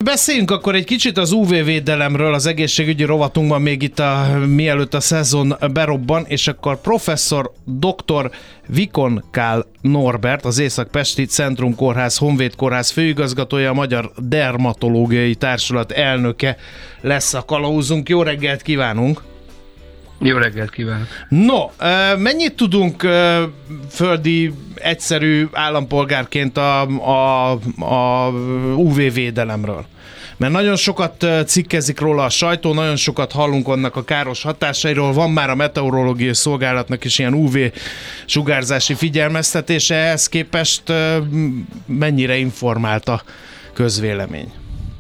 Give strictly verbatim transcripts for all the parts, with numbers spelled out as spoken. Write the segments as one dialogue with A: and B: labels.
A: beszéljünk akkor egy kicsit az ú vé-védelemről az egészségügyi rovatunkban, még itt a, mielőtt a szezon berobban, és akkor professzor doktor Vikon Kál Norbert, az Észak-Pesti Centrum Kórház Honvéd Kórház főigazgatója, a Magyar Dermatológiai Társulat elnöke lesz a kalauzunk. Jó reggelt kívánunk!
B: Jó reggelt kívánok!
A: No, mennyit tudunk földi, egyszerű állampolgárként a, a, a ú vé-védelemről? Mert nagyon sokat cikkezik róla a sajtó, nagyon sokat hallunk annak a káros hatásairól, van már a meteorológiai szolgálatnak is ilyen ú vé-sugárzási figyelmeztetése, ehhez képest mennyire informált a közvélemény?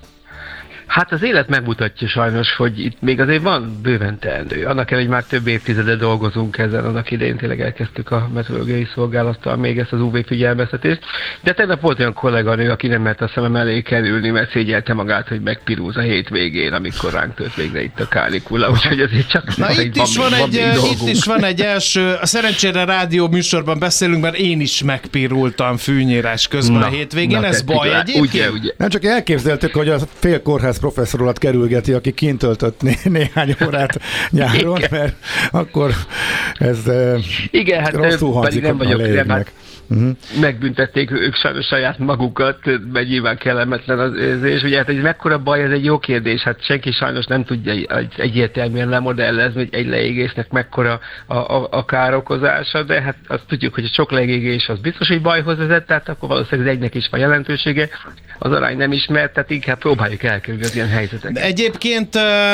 B: Hát az élet megmutatja sajnos, hogy itt még azért van bőven teendő. Annak ellenére, hogy már több évtizede dolgozunk ezen, annak idején tényleg elkezdtük a meteorológiai szolgálattal még ezt az ú vé-figyelmeztetést. De tegnap volt olyan kolléganő, aki nem mert a szemem elé kerülni, mert szégyelte magát, hogy megpirúz a hétvégén, amikor ránk tört végre itt a kánikula, úgyhogy azért csak...
A: Na itt is van, van, egy, van itt is van egy első, a szerencsére rádió műsorban beszélünk, mert én is megpirultam fűnyírás közben na, a hétvégén, na, ez baj egyébként?
B: Ugye, ugye.
C: Nem csak elképzeltük, hogy a fél kórház professzor alatt kerülgeti, aki kint töltött né- néhány órát nyáron, igen. Mert akkor ez
B: igen, hát
C: rosszul hangzik
B: nem vagyok, nem, hát
C: uh-huh.
B: megbüntették ők sajnos saját magukat, mert nyilván kellemetlen az érzés. Ugye hát egy mekkora baj, ez egy jó kérdés, hát senki sajnos nem tudja egyértelműen lemodellezni, hogy egy leégésnek mekkora a, a, a károkozása, de hát azt tudjuk, hogy a sok leégés az biztos, hogy bajhoz vezet, tehát akkor valószínűleg az egynek is van jelentősége. Az arány nem ismert, tehát inkább próbáljuk elkerülni az ilyen helyzeteket.
A: De egyébként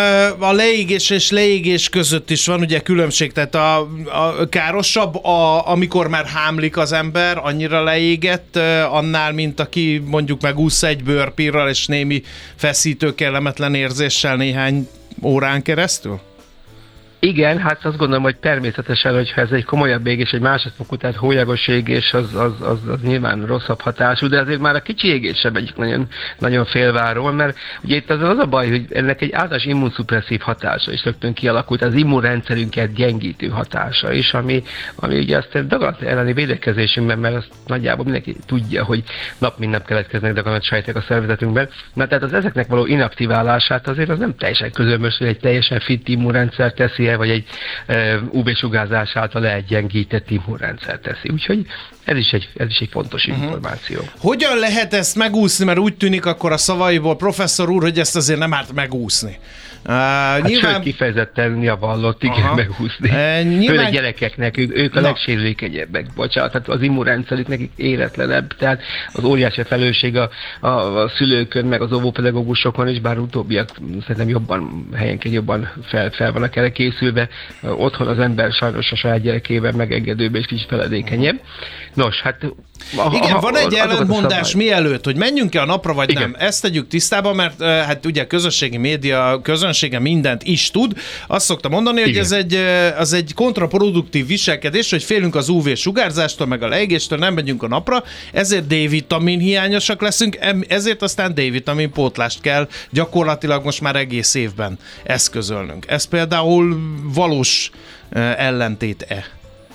A: a leégés és leégés között is van ugye különbség, tehát a, a károsabb, a, amikor már hámlik az ember, annyira leégett, annál, mint aki mondjuk megúsz egy bőrpírral és némi feszítő, kellemetlen érzéssel néhány órán keresztül?
B: Igen, hát azt gondolom, hogy természetesen, hogyha ez egy komolyabb égés, egy másodfokú, tehát hólyagos égés, az, az, az, az nyilván rosszabb hatású, de azért már a kicsi égés sem egyik nagyon, nagyon félváról, mert ugye itt az, az a baj, hogy ennek egy általános immunszupresszív hatása is rögtön kialakult, az immunrendszerünket gyengítő hatása is, ami, ami ugye aztán daganat elleni védekezésünkben, mert azt nagyjából mindenki tudja, hogy nap mint nap keletkeznek daganatsejtek a szervezetünkben, mert tehát az ezeknek való inaktiválását azért az nem teljesen közömbös, hogy egy teljesen fit immunrendszer teszi, vagy egy e, ú vé-sugárzás által legyengített immunrendszer teszi. Úgyhogy ez is egy, ez is egy fontos uh-huh. információ.
A: Hogyan lehet ezt megúszni, mert úgy tűnik akkor a szavaiból, professzor úr, hogy ezt azért nem árt megúszni. Uh,
B: hát
A: nyilván...
B: sőt, kifejezetten javallott, igen, aha. megúszni. Uh, nyilván... Főleg gyerekeknek, ők, ők a no. legsérülékenyebbek, bocsánat, tehát az immunrendszerük nekik éretlenebb, tehát az óriási felelősség a, a, a szülőkön, meg az óvópedagógusokon is, bár utóbbiak szerintem jobban, helyenként jobban fel, fel vannak erre készülve. Otthon az ember sajnos a saját gyerekében megengedőbb és kicsit feledékenyebb. Nos, hát...
A: A, igen, a, van egy ellentmondás mielőtt, hogy menjünk-e a napra, vagy igen. nem. Ezt tegyük tisztába, mert hát ugye a közösségi média közönsége mindent is tud. Azt szokta mondani, igen. hogy ez egy, az egy kontraproduktív viselkedés, hogy félünk az ú vé-sugárzástól, meg a leégéstől, nem megyünk a napra, ezért D-vitamin hiányosak leszünk, ezért aztán D-vitamin pótlást kell gyakorlatilag most már egész évben eszközölnünk. Ez például valós ellentét-e?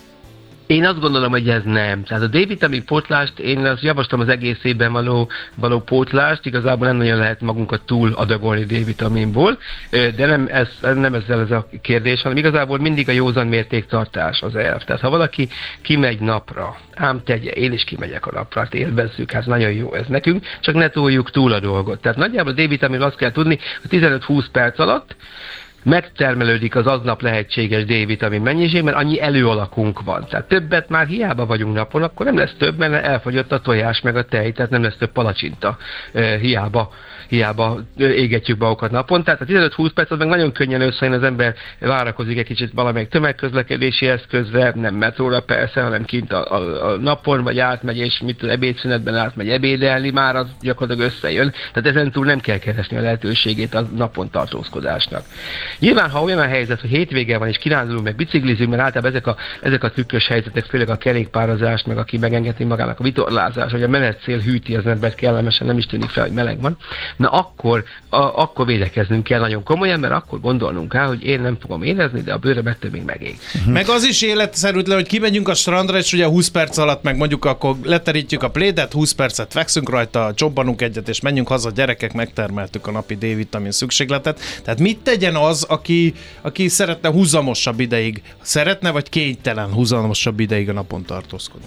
B: Én azt gondolom, hogy ez nem. Tehát a D-vitamin pótlást, én azt javaslom az egész évben való, való pótlást, igazából nem nagyon lehet magunkat túl adagolni D-vitaminból, de nem, ez, nem ezzel ez a kérdés, hanem igazából mindig a józan mértéktartás az elv. Tehát ha valaki kimegy napra, ám tegye, én is kimegyek a napra, hát élvezzük, hát nagyon jó ez nekünk, csak ne túljuk túl a dolgot. Tehát nagyjából a D-vitamin azt kell tudni, hogy tizenöt-húsz perc alatt megtermelődik az aznap lehetséges D-vitamin mennyiség, mert annyi előalakunk van. Tehát többet már hiába vagyunk napon, akkor nem lesz több, mert elfogyott a tojás meg a tej, tehát nem lesz több palacsinta, e, hiába, hiába égetjük magunkat napon. Tehát a tizenöt-húsz perc az meg nagyon könnyen összejön, az ember várakozik egy kicsit valamelyik tömegközlekedési eszközre, nem metróra persze, hanem kint a, a, a napon, vagy átmegy, és mit az ebédszünetben átmegy ebédelni, már az gyakorlatilag összejön. Tehát ezentúl nem kell keresni a lehetőségét a napon tartózkodásnak. Nyilván, ha olyan a helyzet, hogy hétvége van és kirándulunk, meg biciklizünk, mert általában ezek a, ezek a trükkös helyzetek, főleg a kerékpározás, meg aki megengedni magának a vitorlázás, hogy a menetszél hűti az embert kellemesen, nem is tűnik fel, hogy meleg van, na akkor, a, akkor védekeznünk kell nagyon komolyan, mert akkor gondolnunk kell, hogy én nem fogom érezni, de a bőröm ettől még megég.
A: Uh-huh. Meg az is életszerűtlen, hogy kimegyünk a strandra, és ugye húsz perc alatt meg mondjuk akkor leterítjük a plédet, húsz percet fekszünk rajta, csobbanunk egyet, és menjünk haza, gyerekek, megtermeltük a napi D-vitamin szükségletet. Tehát mit tegyen az, aki, aki szeretne húzamosabb ideig, szeretne vagy kénytelen húzamosabb ideig a napon tartózkodni?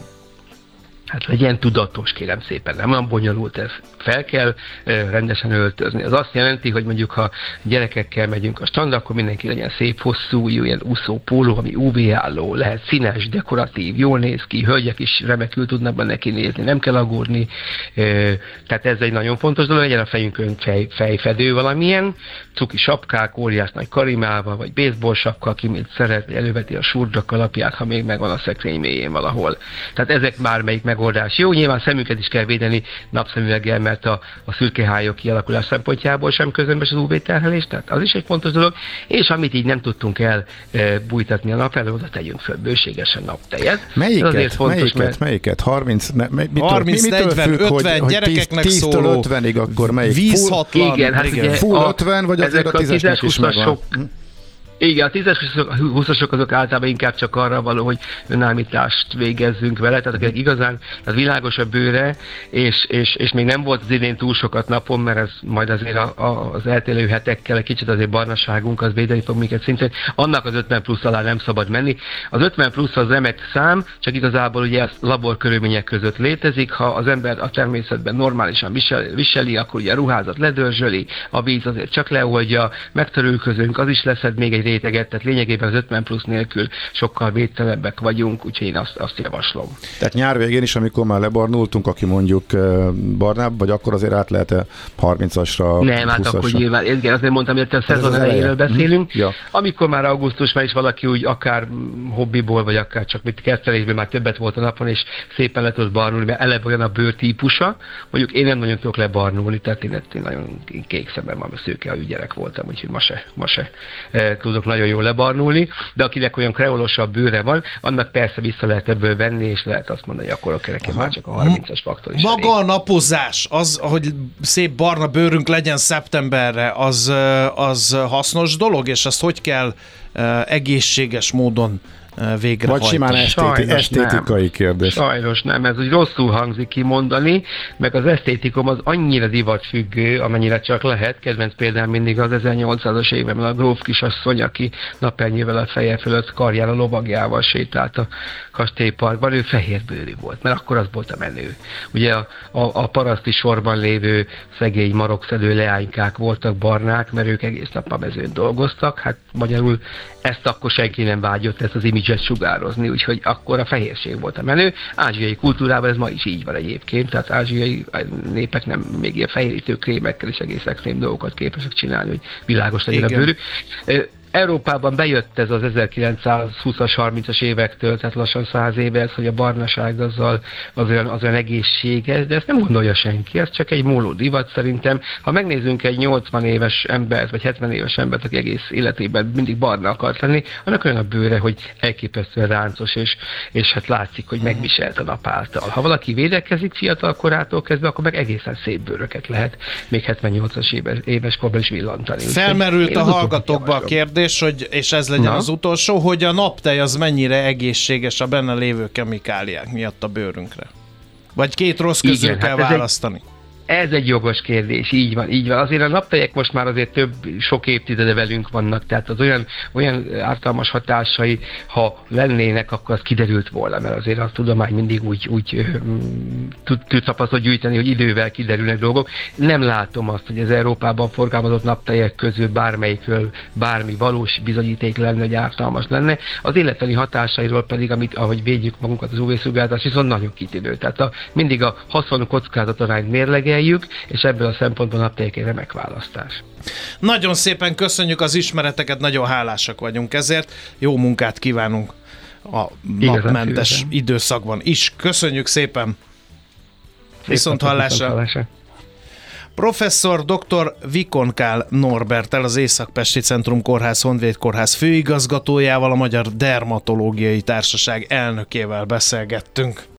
B: Hát legyen tudatos, kérem szépen, nem olyan bonyolult ez. Fel kell e, rendesen öltözni. Az azt jelenti, hogy mondjuk ha gyerekekkel megyünk a strandra, akkor mindenki legyen szép, hosszú, ilyen úszó póló, ami ú vé-álló, lehet színes, dekoratív, jól néz ki, hölgyek is remekül tudnak benne kinézni, nem kell aggódni. E, tehát ez egy nagyon fontos dolog, legyen a fejünkön fej, fejfedő valamilyen, cuki sapkák, óriás nagy karimával, vagy baseball sapka, aki mit szeret, előveti a surda kalapját, ha még megvan a szekrény mélyén valahol. Tehát ezek már melyik megoldás. Jó, nyilván szemünket is kell védeni napszemüveggel, mert a, a szürkehályok kialakulás szempontjából sem közömbös az ú vé-terhelés, tehát az is egy fontos dolog, és amit így nem tudtunk el e, bújtatni a nap elől, oda tegyünk föl bőségesen naptejet.
C: Melyiket?
B: Fontos,
C: melyiket?
B: mert...
C: melyiket? harminc, ne, mitől,
A: harminc, negyven, ötven gyerekeknek
C: tíz,
A: szóló.
C: tíztől ötvenig akkor melyik?
A: Vízhatlan.
B: Igen, hát ugye
C: full ötven, vagy azért a tízesnek is megvan?
B: Igen, a tízes húszasok azok általában inkább csak arra való, hogy önállítást végezzünk vele, tehát akinek igazán az világos a bőre, és, és, és még nem volt az idén túl sokat napon, mert ez majd azért a, a, az eltélő hetekkel egy kicsit azért barnaságunk, az védeni fog minket szintén. Annak az ötven plusz alá nem szabad menni. Az ötven plusz az remek szám, csak igazából ugye ez laborkörülmények között létezik. Ha az ember a természetben normálisan visel, viseli, akkor ugye a ruházat ledörzsöli, a víz azért csak leoldja, megtörülközünk, az is leszed még egy réteget, tehát lényegében az ötven plusz nélkül sokkal védtelebbek vagyunk, úgyhogy én azt, azt javaslom.
C: Tehát nyár végén is, amikor már lebarnultunk, aki mondjuk barnább, vagy akkor azért át lehet harmincasra,
B: nem, hát akkor nyilván, igen, azért mondtam, hogy a szezon elejéről beszélünk,
C: ja. Amikor
B: már augusztusban is valaki úgy akár hobbiból, vagy akár csak mit kertelésből már többet volt a napon, és szépen le tudott barnulni, mert eleve olyan a bőr típusa, mondjuk én nem nagyon tudok lebarnulni, tehát én, én nagyon kék szemben van, szőkehajú gyerek voltam, úgyhogy ma se, ma se e, tudok nagyon jól lebarnulni, de akinek olyan kreolosabb bőre van, annak persze vissza lehet ebből venni, és lehet azt mondani, hogy akkor a kereken már csak a harmincas faktor is.
A: Maga elég. A napozás, az, hogy szép barna bőrünk legyen szeptemberre, az, az hasznos dolog, és azt hogy kell egészséges módon végrehajtani?
C: Vagy simán esztéti- esztétikai nem. kérdés.
B: Sajnos nem, ez úgy rosszul hangzik kimondani, meg az esztétikum az annyira divatfüggő, amennyire csak lehet. Kedvenc például mindig az ezernyolcszázas években a gróf kisasszony, aki napernyővel a feje fölött karján a lovagjával sétált a kastélyparkban, ő fehérbőrű volt, mert akkor az volt a menő. Ugye a, a, a paraszti sorban lévő szegény marokszedő leánykák voltak barnák, mert ők egész nap a mezőn dolgoztak, hát magyarul ezt akkor senki nem vágyott, ezt az imidzset sugározni, úgyhogy akkor a fehérség volt a menő. Ázsiai kultúrában ez ma is így van egyébként, tehát ázsiai népek nem még ilyen fehérítő krémekkel is egész extrém dolgokat képesek csinálni, hogy világos legyen igen. a bőrük. Európában bejött ez az ezerkilencszázhúszas, harmincas évektől, tehát lassan száz éve ez, hogy a barnaság azzal, az, olyan, az olyan egészséges, de ezt nem gondolja senki, ez csak egy móló divat szerintem. Ha megnézzünk egy nyolcvan éves embert, vagy hetven éves embert, aki egész életében mindig barna akart lenni, annak olyan a bőre, hogy elképesztően ráncos, és, és hát látszik, hogy megviselt a nap által. Ha valaki védekezik fiatal korától kezdve, akkor meg egészen szép bőröket lehet még hetvennyolcas éves, éves korban is villantani.
A: Felmerült a hallgatókba a kérdés, hogy, és ez legyen Na. az utolsó, hogy a naptej az mennyire egészséges a benne lévő kemikáliák miatt a bőrünkre? Vagy két rossz közül Igen, kell hát választani? Egy...
B: Ez egy jogos kérdés, így van, így van. Azért a naptejek most már azért több, sok évtizede velünk vannak, tehát az olyan, olyan ártalmas hatásai, ha lennének, akkor az kiderült volna, mert azért a tudomány mindig úgy, úgy tud, tud tapasztalat gyűjteni, hogy idővel kiderülnek dolgok. Nem látom azt, hogy az Európában forgalmazott naptejek közül bármelyikről bármi valós bizonyíték lenne, hogy ártalmas lenne. Az életbeli hatásairól pedig, amit, ahogy védjük magunkat az ú vé-szugárzást, viszont nagyon kitűnő. Tehát a, mindig a haszon kockázatorányt mérlege, és ebből a szempontból naptejek egy remek választás.
A: Nagyon szépen köszönjük az ismereteket, nagyon hálásak vagyunk ezért. Jó munkát kívánunk a napmentes Igazán, időszakban is. Köszönjük szépen! Viszont hallásra! Professzor doktor Vikonkál Norberttel, az Észak-Pesti Centrum Kórház Honvéd Kórház főigazgatójával, a Magyar Dermatológiai Társaság elnökével beszélgettünk.